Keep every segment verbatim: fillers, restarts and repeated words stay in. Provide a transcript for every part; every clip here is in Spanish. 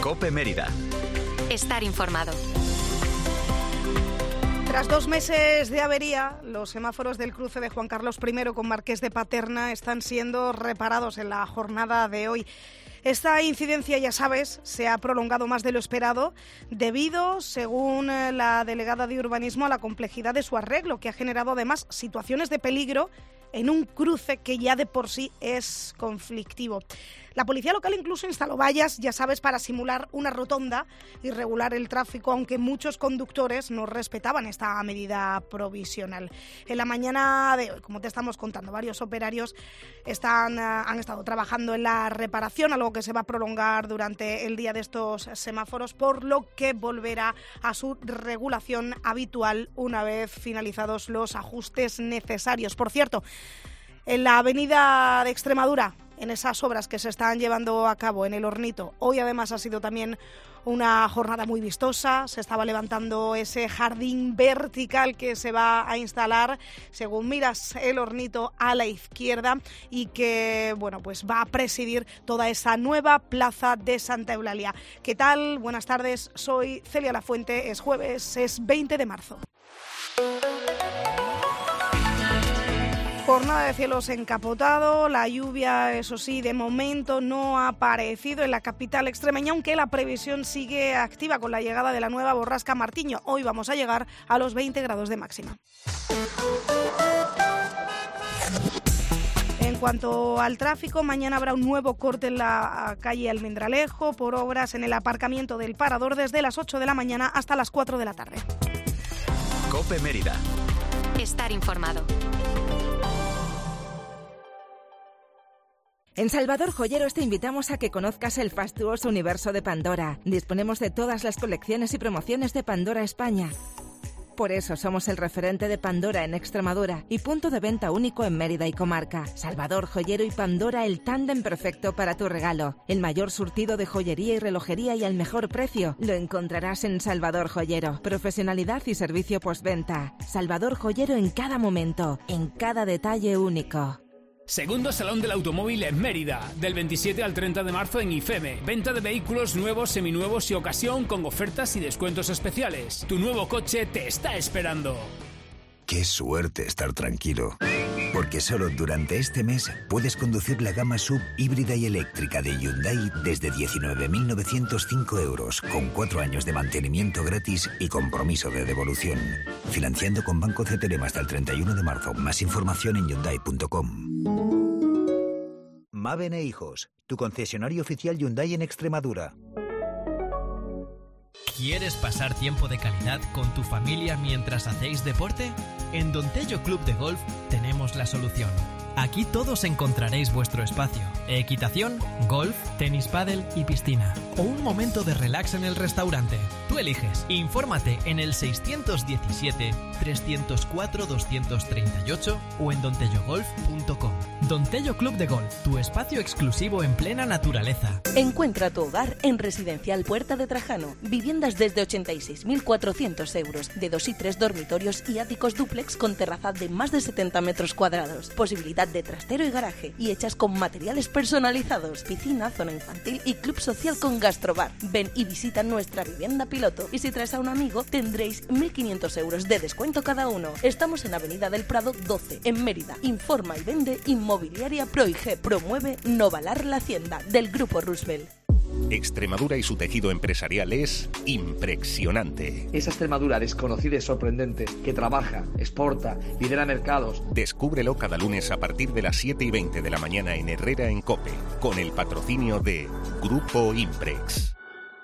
COPE Mérida. Estar informado. Tras dos meses de avería, los semáforos del cruce de Juan Carlos primero con Marqués de Paterna están siendo reparados en la jornada de hoy. Esta incidencia, ya sabes, se ha prolongado más de lo esperado debido, según la delegada de Urbanismo, a la complejidad de su arreglo, que ha generado además situaciones de peligro en un cruce que ya de por sí es conflictivo. La policía local incluso instaló vallas, ya sabes, para simular una rotonda y regular el tráfico, aunque muchos conductores no respetaban esta medida provisional. En la mañana de hoy, como te estamos contando, varios operarios están, han estado trabajando en la reparación, algo que se va a prolongar durante el día de estos semáforos, por lo que volverá a su regulación habitual una vez finalizados los ajustes necesarios. Por cierto, en la avenida de Extremadura, en esas obras que se están llevando a cabo en el Hornito, hoy además ha sido también una jornada muy vistosa. Se estaba levantando ese jardín vertical que se va a instalar, según miras el Hornito, a la izquierda, y que bueno, pues va a presidir toda esa nueva plaza de Santa Eulalia. ¿Qué tal? Buenas tardes, soy Celia Lafuente. Es jueves, es veinte de marzo. Jornada de cielos encapotado, la lluvia, eso sí, de momento no ha aparecido en la capital extremeña, aunque la previsión sigue activa con la llegada de la nueva borrasca Martiño. Hoy vamos a llegar a los veinte grados de máxima. En cuanto al tráfico, mañana habrá un nuevo corte en la calle Almendralejo por obras en el aparcamiento del Parador desde las ocho de la mañana hasta las cuatro de la tarde. COPE Mérida. Estar informado. En Salvador Joyeros te invitamos a que conozcas el fastuoso universo de Pandora. Disponemos de todas las colecciones y promociones de Pandora España. Por eso somos el referente de Pandora en Extremadura y punto de venta único en Mérida y comarca. Salvador Joyero y Pandora, el tándem perfecto para tu regalo. El mayor surtido de joyería y relojería y al mejor precio lo encontrarás en Salvador Joyero. Profesionalidad y servicio postventa. Salvador Joyero en cada momento, en cada detalle único. Segundo Salón del Automóvil en Mérida, del veintisiete al treinta de marzo en IFEME. Venta de vehículos nuevos, seminuevos y ocasión con ofertas y descuentos especiales. Tu nuevo coche te está esperando. Qué suerte estar tranquilo, porque solo durante este mes puedes conducir la gama sub híbrida y eléctrica de Hyundai desde diecinueve mil novecientos cinco euros, con cuatro años de mantenimiento gratis y compromiso de devolución. Financiando con Banco C T L M hasta el treinta y uno de marzo. Más información en hyundai punto com. Maven e Hijos, tu concesionario oficial Hyundai en Extremadura. ¿Quieres pasar tiempo de calidad con tu familia mientras hacéis deporte? En Dontello Club de Golf tenemos la solución. Aquí todos encontraréis vuestro espacio. Equitación, golf, tenis pádel y piscina. O un momento de relax en el restaurante. Tú eliges. Infórmate en el seiscientos diecisiete, trescientos cuatro, doscientos treinta y ocho o en dontello golf punto com. Dontello Club de Golf, tu espacio exclusivo en plena naturaleza. Encuentra tu hogar en Residencial Puerta de Trajano. Viviendas desde ochenta y seis mil cuatrocientos euros, de dos y tres dormitorios y áticos dúplex con terraza de más de setenta metros cuadrados. Posibilidad de trastero y garaje, y hechas con materiales personalizados, piscina, zona infantil y club social con gastrobar. Ven y visita nuestra vivienda piloto, y si traes a un amigo tendréis mil quinientos euros de descuento cada uno. Estamos en Avenida del Prado doce, en Mérida. Informa y vende Inmobiliaria Proige. Promueve Novalar la Hacienda, del Grupo Roosevelt. Extremadura y su tejido empresarial es impresionante. Esa Extremadura desconocida y sorprendente que trabaja, exporta, lidera mercados. Descúbrelo cada lunes a partir de las siete y veinte de la mañana en Herrera en COPE, con el patrocinio de Grupo Imprex.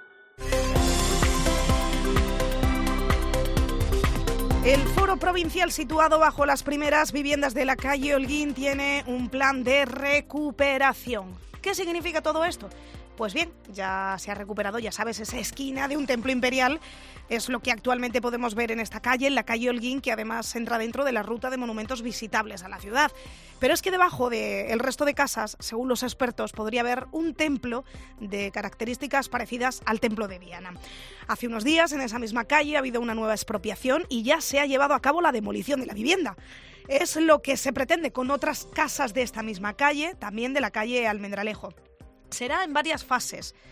El Foro Provincial, situado bajo las primeras viviendas de la calle Holguín, tiene un plan de recuperación. ¿Qué significa todo esto? Pues bien, ya se ha recuperado, ya sabes, esa esquina de un templo imperial. Es lo que actualmente podemos ver en esta calle, en la calle Holguín, que además entra dentro de la ruta de monumentos visitables a la ciudad. Pero es que debajo del resto de casas, según los expertos, podría haber un templo de características parecidas al templo de Diana. Hace unos días, en esa misma calle, ha habido una nueva expropiación y ya se ha llevado a cabo la demolición de la vivienda. Es lo que se pretende con otras casas de esta misma calle, también de la calle Almendralejo. Será en varias fases.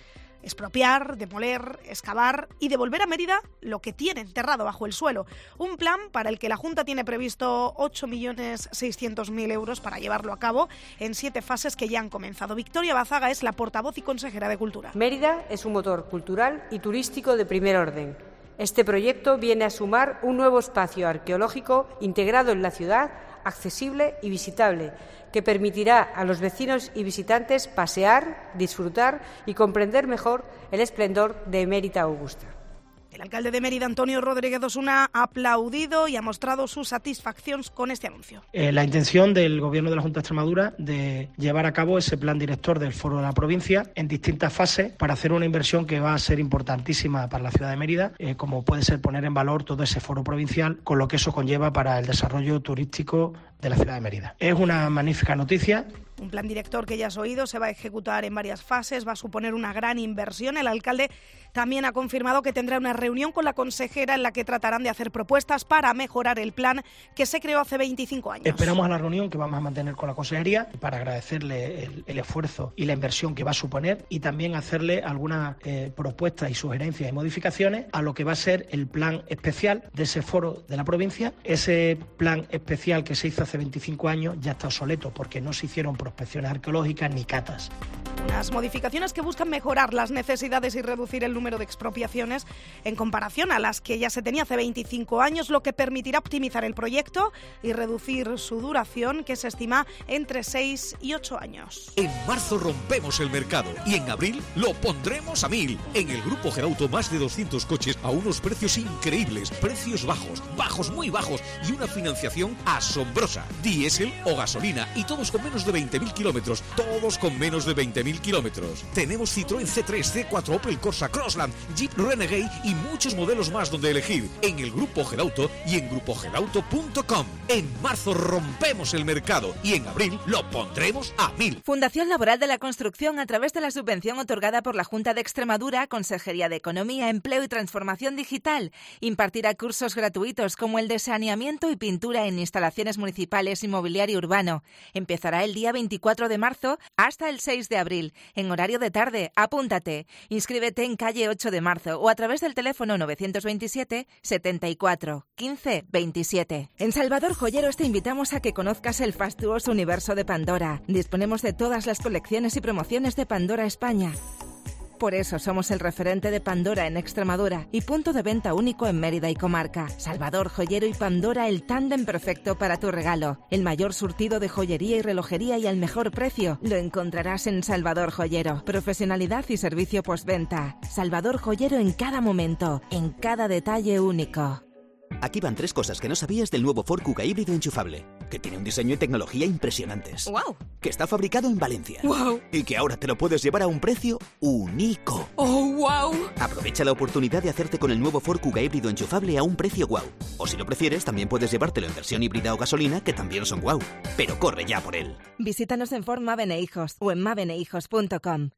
expropiar, demoler, excavar y devolver a Mérida lo que tiene enterrado bajo el suelo. Un plan para el que la Junta tiene previsto ocho millones seiscientos mil euros para llevarlo a cabo en siete fases que ya han comenzado. Victoria Bazaga es la portavoz y consejera de Cultura. Mérida es un motor cultural y turístico de primer orden. Este proyecto viene a sumar un nuevo espacio arqueológico integrado en la ciudad, accesible y visitable, que permitirá a los vecinos y visitantes pasear, disfrutar y comprender mejor el esplendor de Emérita Augusta. El alcalde de Mérida, Antonio Rodríguez Osuna, ha aplaudido y ha mostrado su satisfacción con este anuncio. Eh, la intención del Gobierno de la Junta de Extremadura de llevar a cabo ese plan director del Foro de la Provincia en distintas fases para hacer una inversión que va a ser importantísima para la ciudad de Mérida, eh, como puede ser poner en valor todo ese foro provincial, con lo que eso conlleva para el desarrollo turístico de la ciudad de Mérida. Es una magnífica noticia. Un plan director que ya has oído se va a ejecutar en varias fases, va a suponer una gran inversión. El alcalde también ha confirmado que tendrá una reunión con la consejera en la que tratarán de hacer propuestas para mejorar el plan que se creó hace veinticinco años. Esperamos a la reunión que vamos a mantener con la consejería para agradecerle el, el esfuerzo y la inversión que va a suponer y también hacerle algunas eh, propuestas y sugerencias y modificaciones a lo que va a ser el plan especial de ese foro de la provincia. Ese plan especial que se hizo hace veinticinco años ya está obsoleto porque no se hicieron prospecciones arqueológicas ni catas. Unas modificaciones que buscan mejorar las necesidades y reducir el número de expropiaciones en comparación a las que ya se tenía hace veinticinco años, lo que permitirá optimizar el proyecto y reducir su duración, que se estima entre seis y ocho años. En marzo rompemos el mercado y en abril lo pondremos a mil. En el Grupo Gerauto más de doscientos coches a unos precios increíbles, precios bajos, bajos muy bajos y una financiación asombrosa. Diésel o gasolina y todos con menos de veinte mil kilómetros, todos con menos de veinte mil kilómetros. Tenemos Citroën C tres, C cuatro, Opel Corsa, Crossland, Jeep Renegade y muchos modelos más donde elegir en el Grupo Gerauto y en grupo gerauto punto com. En marzo rompemos el mercado y en abril lo pondremos a mil. Fundación Laboral de la Construcción, a través de la subvención otorgada por la Junta de Extremadura, Consejería de Economía, Empleo y Transformación Digital, impartirá cursos gratuitos como el de saneamiento y pintura en instalaciones municipales y mobiliario urbano. Empezará el día veinticuatro de marzo hasta el seis de abril, en horario de tarde. Apúntate. Inscríbete en calle ocho de marzo o a través del teléfono novecientos veintisiete, setenta y cuatro, quince, veintisiete. En Salvador Joyeros te invitamos a que conozcas el fastuoso universo de Pandora. Disponemos de todas las colecciones y promociones de Pandora España. Por eso somos el referente de Pandora en Extremadura y punto de venta único en Mérida y comarca. Salvador Joyero y Pandora, el tándem perfecto para tu regalo. El mayor surtido de joyería y relojería y al mejor precio lo encontrarás en Salvador Joyero. Profesionalidad y servicio postventa. Salvador Joyero en cada momento, en cada detalle único. Aquí van tres cosas que no sabías del nuevo Ford Kuga híbrido enchufable. Que tiene un diseño y tecnología impresionantes. ¡Wow! Que está fabricado en Valencia. ¡Wow! Y que ahora te lo puedes llevar a un precio único. ¡Oh, wow! Aprovecha la oportunidad de hacerte con el nuevo Ford Kuga híbrido enchufable a un precio wow. O si lo prefieres, también puedes llevártelo en versión híbrida o gasolina, que también son wow. Pero corre ya por él. Visítanos en Ford Maven e Hijos o en maven e hijos punto com.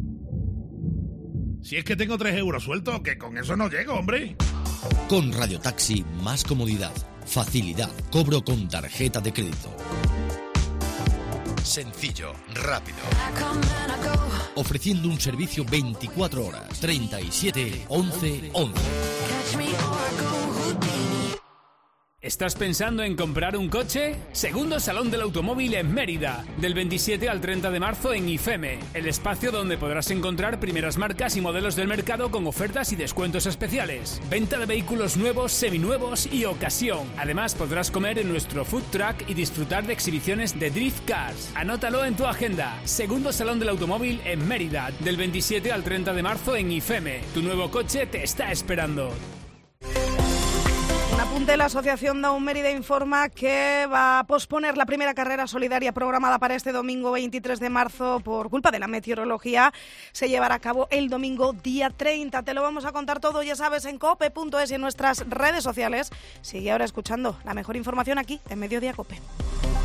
Si es que tengo tres euros sueltos, que con eso no llego, hombre. Con Radio Taxi, más comodidad, facilidad, cobro con tarjeta de crédito. Sencillo, rápido. Ofreciendo un servicio veinticuatro horas, treinta y siete, once, once. ¿Estás pensando en comprar un coche? Segundo Salón del Automóvil en Mérida, del veintisiete al treinta de marzo en IFEME, el espacio donde podrás encontrar primeras marcas y modelos del mercado con ofertas y descuentos especiales. Venta de vehículos nuevos, seminuevos y ocasión. Además podrás comer en nuestro food truck y disfrutar de exhibiciones de drift cars. Anótalo en tu agenda. Segundo Salón del Automóvil en Mérida, del veintisiete al treinta de marzo en IFEME. Tu nuevo coche te está esperando. Un apunte, la Asociación Daun Mérida informa que va a posponer la primera carrera solidaria programada para este domingo veintitrés de marzo por culpa de la meteorología. Se llevará a cabo el domingo día treinta. Te lo vamos a contar todo, ya sabes, en cope punto es y en nuestras redes sociales. Sigue ahora escuchando la mejor información aquí en Mediodía Cope.